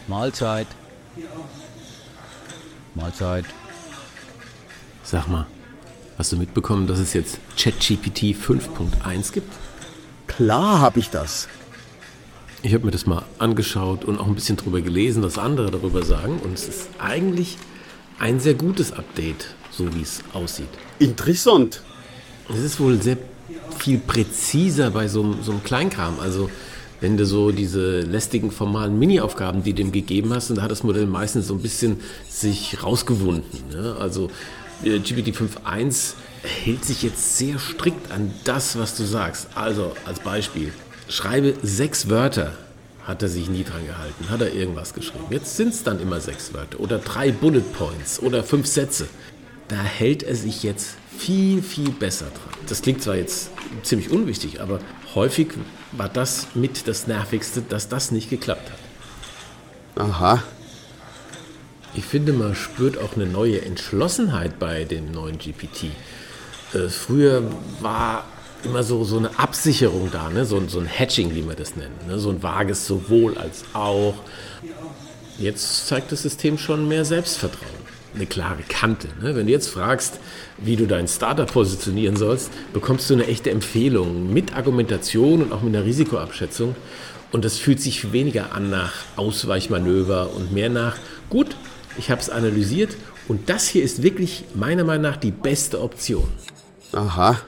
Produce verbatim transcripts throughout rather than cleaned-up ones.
Mahlzeit. Mahlzeit. Sag mal, hast du mitbekommen, dass es jetzt ChatGPT fünf Punkt eins gibt? Klar habe ich das. Ich habe mir das mal angeschaut und auch ein bisschen drüber gelesen, was andere darüber sagen. Und es ist eigentlich ein sehr gutes Update, so wie es aussieht. Interessant. Es ist wohl sehr viel präziser bei so, so einem Kleinkram. Also wenn du so diese lästigen formalen Mini-Aufgaben, die du dem gegeben hast, und da hat das Modell meistens so ein bisschen sich rausgewunden. Ne? Also äh, G P T fünf Punkt eins hält sich jetzt sehr strikt an das, was du sagst. Also als Beispiel, schreibe sechs Wörter, hat er sich nie dran gehalten, hat er irgendwas geschrieben. Jetzt sind es dann immer sechs Wörter oder drei Bullet Points oder fünf Sätze. Da hält er sich jetzt viel, viel besser dran. Das klingt zwar jetzt ziemlich unwichtig, aber häufig war das mit das Nervigste, dass das nicht geklappt hat. Aha. Ich finde, man spürt auch eine neue Entschlossenheit bei dem neuen G P T. Äh, früher war immer so, so eine Absicherung da, ne? so, so ein Hatching, wie man das nennt, ne? So ein vages sowohl als auch. Jetzt zeigt das System schon mehr Selbstvertrauen, eine klare Kante. Ne? Wenn du jetzt fragst, wie du dein Startup positionieren sollst, bekommst du eine echte Empfehlung mit Argumentation und auch mit einer Risikoabschätzung. Und das fühlt sich weniger an nach Ausweichmanöver und mehr nach, gut, ich habe es analysiert und das hier ist wirklich meiner Meinung nach die beste Option. Aha.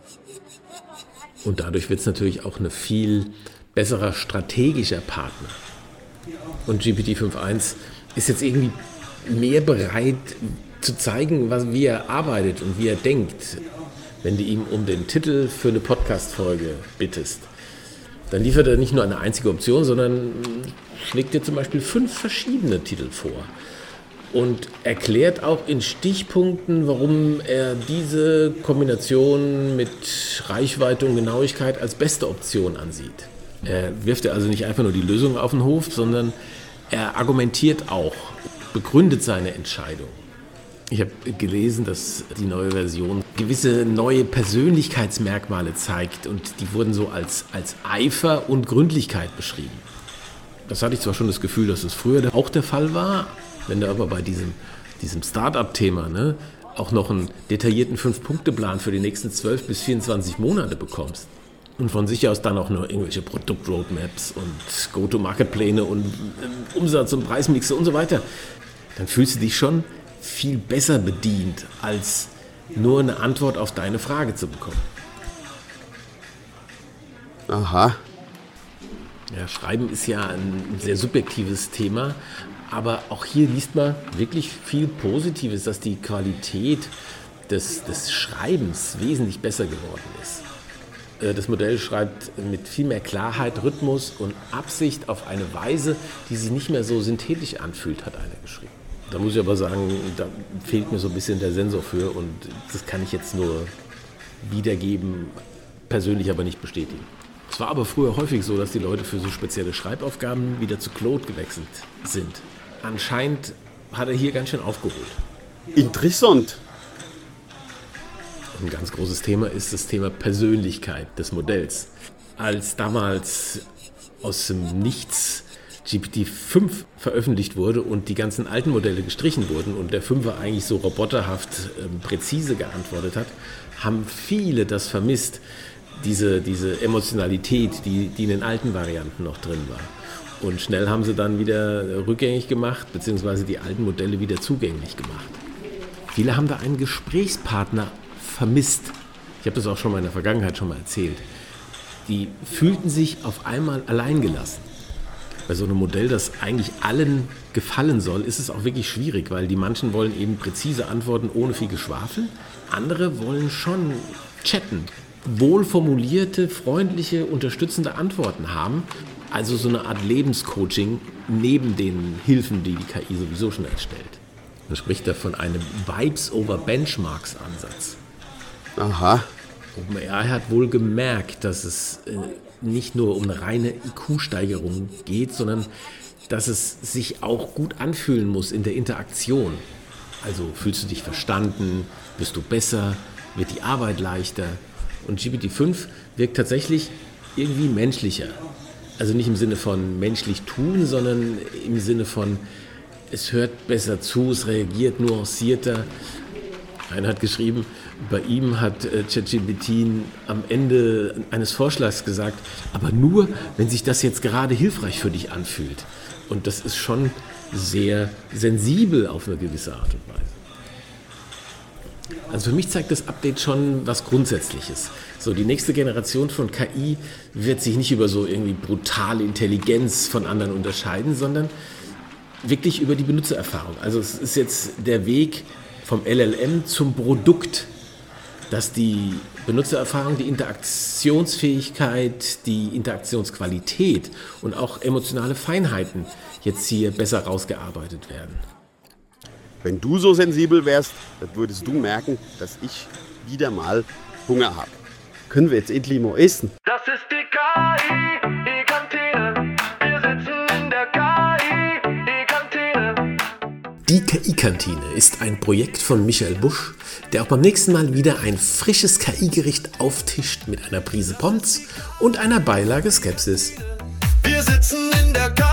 Und dadurch wird es natürlich auch ein viel besserer strategischer Partner. Und G P T fünf Punkt eins ist jetzt irgendwie mehr bereit zu zeigen, was, wie er arbeitet und wie er denkt. Wenn du ihm um den Titel für eine Podcast-Folge bittest, dann liefert er nicht nur eine einzige Option, sondern schlägt dir zum Beispiel fünf verschiedene Titel vor. Und erklärt auch in Stichpunkten, warum er diese Kombination mit Reichweite und Genauigkeit als beste Option ansieht. Er wirft ja also nicht einfach nur die Lösung auf den Hof, sondern er argumentiert auch, begründet seine Entscheidung. Ich habe gelesen, dass die neue Version gewisse neue Persönlichkeitsmerkmale zeigt und die wurden so als, als Eifer und Gründlichkeit beschrieben. Das hatte ich zwar schon das Gefühl, dass es früher auch der Fall war. Wenn du aber bei diesem, diesem Start-up-Thema ne, auch noch einen detaillierten fünf-Punkte-Plan für die nächsten zwölf bis vierundzwanzig Monate bekommst und von sich aus dann auch nur irgendwelche Produkt-Roadmaps und Go-to-Market-Pläne und äh, Umsatz- und Preismixe und so weiter, dann fühlst du dich schon viel besser bedient, als nur eine Antwort auf deine Frage zu bekommen. Aha. Ja, Schreiben ist ja ein sehr subjektives Thema, aber auch hier liest man wirklich viel Positives, dass die Qualität des, des Schreibens wesentlich besser geworden ist. Das Modell schreibt mit viel mehr Klarheit, Rhythmus und Absicht auf eine Weise, die sich nicht mehr so synthetisch anfühlt, hat einer geschrieben. Da muss ich aber sagen, da fehlt mir so ein bisschen der Sensor für und das kann ich jetzt nur wiedergeben, persönlich aber nicht bestätigen. Es war aber früher häufig so, dass die Leute für so spezielle Schreibaufgaben wieder zu Claude gewechselt sind. Anscheinend hat er hier ganz schön aufgeholt. Interessant. Ein ganz großes Thema ist das Thema Persönlichkeit des Modells. Als damals aus dem Nichts G P T fünf veröffentlicht wurde und die ganzen alten Modelle gestrichen wurden und der Fünfer eigentlich so roboterhaft äh, präzise geantwortet hat, haben viele das vermisst, diese, diese Emotionalität, die, die in den alten Varianten noch drin war. Und schnell haben sie dann wieder rückgängig gemacht, beziehungsweise die alten Modelle wieder zugänglich gemacht. Viele haben da einen Gesprächspartner vermisst. Ich habe das auch schon mal in der Vergangenheit schon mal erzählt. Die fühlten sich auf einmal alleingelassen. Bei so einem Modell, das eigentlich allen gefallen soll, ist es auch wirklich schwierig, weil die manchen wollen eben präzise Antworten ohne viel Geschwafel. Andere wollen schon chatten, wohlformulierte, freundliche, unterstützende Antworten haben. Also so eine Art Lebenscoaching neben den Hilfen, die die K I sowieso schon erstellt. Man spricht da von einem Vibes-over-Benchmarks-Ansatz. Aha. OpenAI hat wohl gemerkt, dass es äh, nicht nur um eine reine I Q-Steigerung geht, sondern dass es sich auch gut anfühlen muss in der Interaktion. Also fühlst du dich verstanden, bist du besser, wird die Arbeit leichter. Und G P T fünf wirkt tatsächlich irgendwie menschlicher. Also nicht im Sinne von menschlich tun, sondern im Sinne von, es hört besser zu, es reagiert nuancierter. Einer hat geschrieben, bei ihm hat äh, ChatGPT am Ende eines Vorschlags gesagt, aber nur, wenn sich das jetzt gerade hilfreich für dich anfühlt. Und das ist schon sehr sensibel auf eine gewisse Art und Weise. Also für mich zeigt das Update schon was Grundsätzliches. So, die nächste Generation von K I wird sich nicht über so irgendwie brutale Intelligenz von anderen unterscheiden, sondern wirklich über die Benutzererfahrung. Also es ist jetzt der Weg vom L L M zum Produkt, dass die Benutzererfahrung, die Interaktionsfähigkeit, die Interaktionsqualität und auch emotionale Feinheiten jetzt hier besser rausgearbeitet werden. Wenn du so sensibel wärst, dann würdest du merken, dass ich wieder mal Hunger habe. Können wir jetzt endlich mal essen? Das ist die K I-Kantine. Wir sitzen in der K I-Kantine. Die K I-Kantine ist ein Projekt von Michael Busch, der auch beim nächsten Mal wieder ein frisches K I-Gericht auftischt mit einer Prise Pommes und einer Beilage Skepsis. Wir sitzen in der K